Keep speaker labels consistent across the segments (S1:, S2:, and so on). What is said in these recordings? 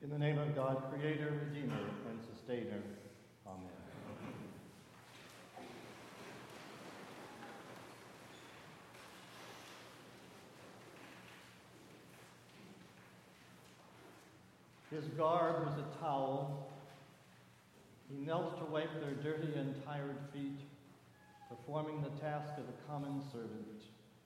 S1: In the name of God, Creator, Redeemer, and Sustainer. Amen. His garb was a towel. He knelt to wipe their dirty and tired feet, performing the task of a common servant.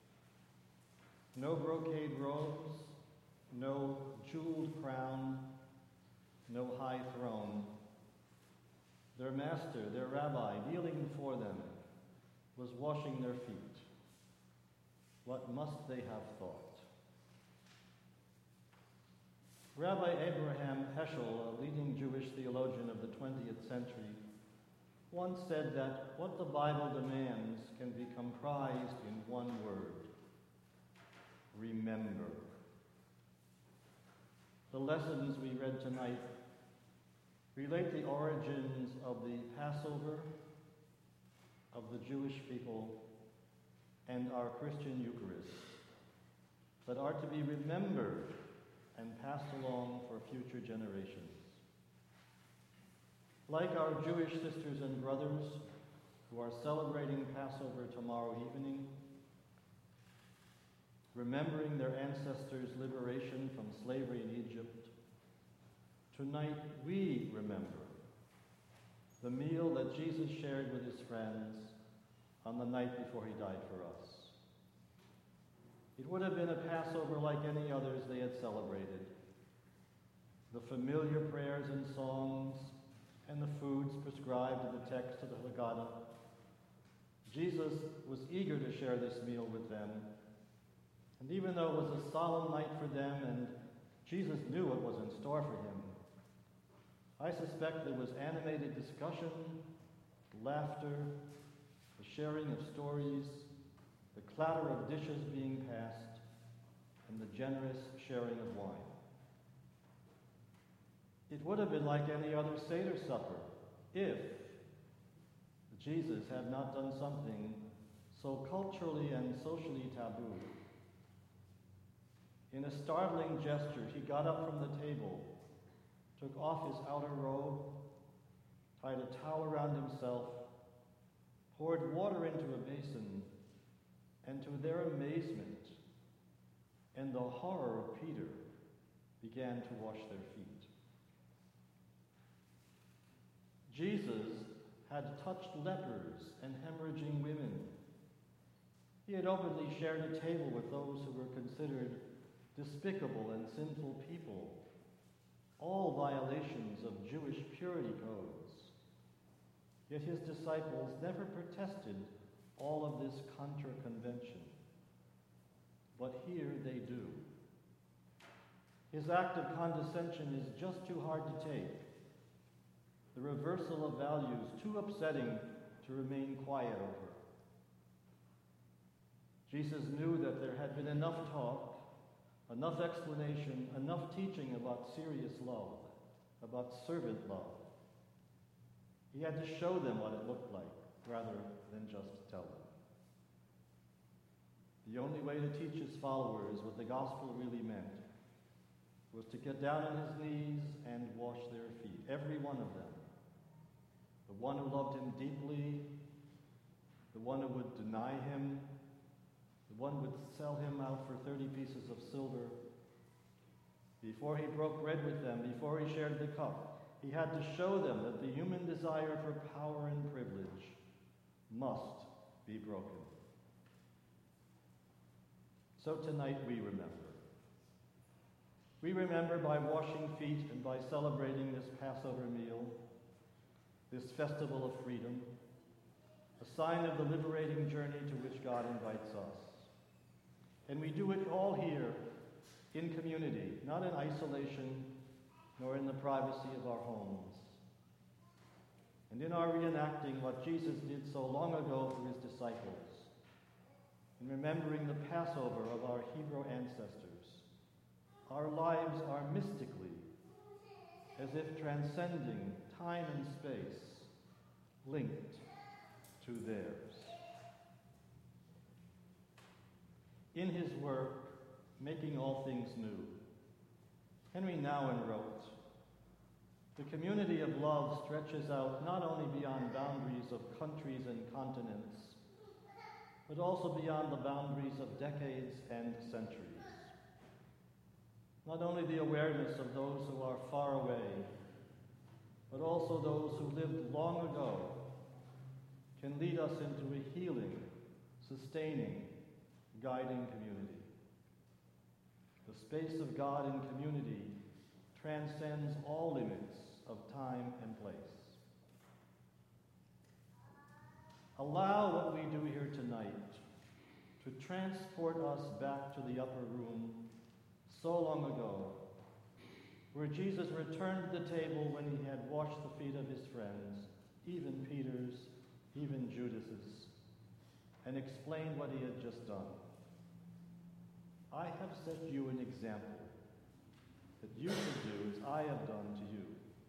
S1: No brocade robes, no jeweled crown, no high throne. Their master, their rabbi, kneeling before them, was washing their feet. What must they have thought? Rabbi Abraham Heschel, a leading Jewish theologian of the 20th century, once said that what the Bible demands can be comprised in one word: remember. The lessons we read tonight relate the origins of the Passover, of the Jewish people, and our Christian Eucharist, that are to be remembered and passed along for future generations. Like our Jewish sisters and brothers who are celebrating Passover tomorrow evening, remembering their ancestors' liberation from slavery in Egypt, tonight we remember the meal that Jesus shared with his friends on the night before he died for us. It would have been a Passover like any others they had celebrated. The familiar prayers and songs and the foods prescribed in the text of the Haggadah. Jesus was eager to share this meal with them. And even though it was a solemn night for them and Jesus knew what was in store for him, I suspect there was animated discussion, laughter, the sharing of stories, the clatter of dishes being passed, and the generous sharing of wine. It would have been like any other Seder supper if Jesus had not done something so culturally and socially taboo. In a startling gesture, he got up from the table, took off his outer robe, tied a towel around himself, poured water into a basin, and to their amazement and the horror of Peter, began to wash their feet. Jesus had touched lepers and hemorrhaging women. He had openly shared a table with those who were considered despicable and sinful people, all violations of Jewish purity codes. Yet his disciples never protested all of this contra-convention. But here they do. His act of condescension is just too hard to take. The reversal of values too upsetting to remain quiet over. Jesus knew that there had been enough talk, enough explanation, enough teaching about serious love, about servant love. He had to show them what it looked like, rather than just tell them. The only way to teach his followers what the gospel really meant was to get down on his knees and wash their feet, every one of them. The one who loved him deeply, the one who would deny him, the one who would sell him out for 30 pieces of silver. Before he broke bread with them, before he shared the cup, he had to show them that the human desire for power and privilege must be broken. So tonight we remember. We remember by washing feet and by celebrating this Passover meal, this festival of freedom, a sign of the liberating journey to which God invites us. And we do it all here in community, not in isolation, nor in the privacy of our homes. And in our reenacting what Jesus did so long ago for his disciples, in remembering the Passover of our Hebrew ancestors, our lives are mystically, as if transcending time and space, linked to theirs. In his work, Making All Things New, Henry Nouwen wrote, The community of love stretches out not only beyond boundaries of countries and continents, but also beyond the boundaries of decades and centuries. Not only the awareness of those who are far away, but also those who lived long ago, can lead us into a healing, sustaining, guiding community. The space of God in community transcends all limits of time and place. Allow what we do here tonight to transport us back to the upper room so long ago, where Jesus returned to the table when he had washed the feet of his friends, even Peter's, even Judas's, and explained what he had just done. I have set you an example that you should do as I have done to you.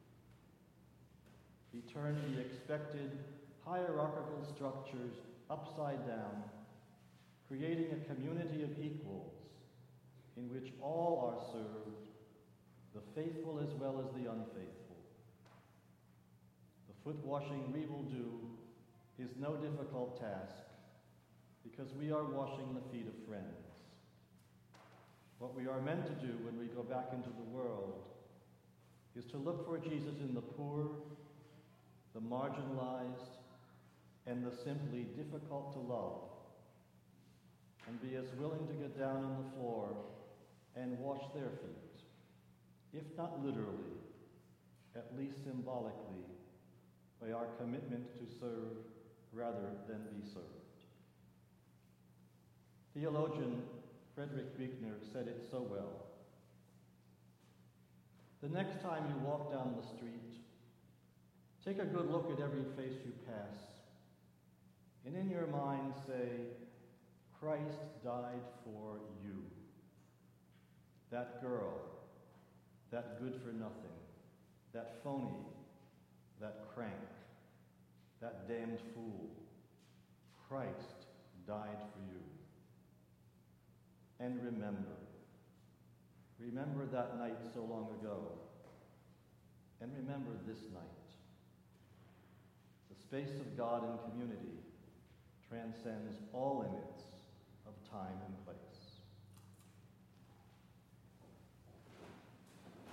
S1: He turned the expected hierarchical structures upside down, creating a community of equals in which all are served, the faithful as well as the unfaithful. The foot washing we will do is no difficult task because we are washing the feet of friends. What we are meant to do when we go back into the world is to look for Jesus in the poor, the marginalized, and the simply difficult to love, and be as willing to get down on the floor and wash their feet, if not literally, at least symbolically, by our commitment to serve rather than be served. Theologian Frederick Buechner said it so well. The next time you walk down the street, take a good look at every face you pass, and in your mind say, Christ died for you. That girl, that good-for-nothing, that phony, that crank, that damned fool. Christ died for you. And remember that night so long ago, and remember this night. The space of God in community transcends all limits of time and place.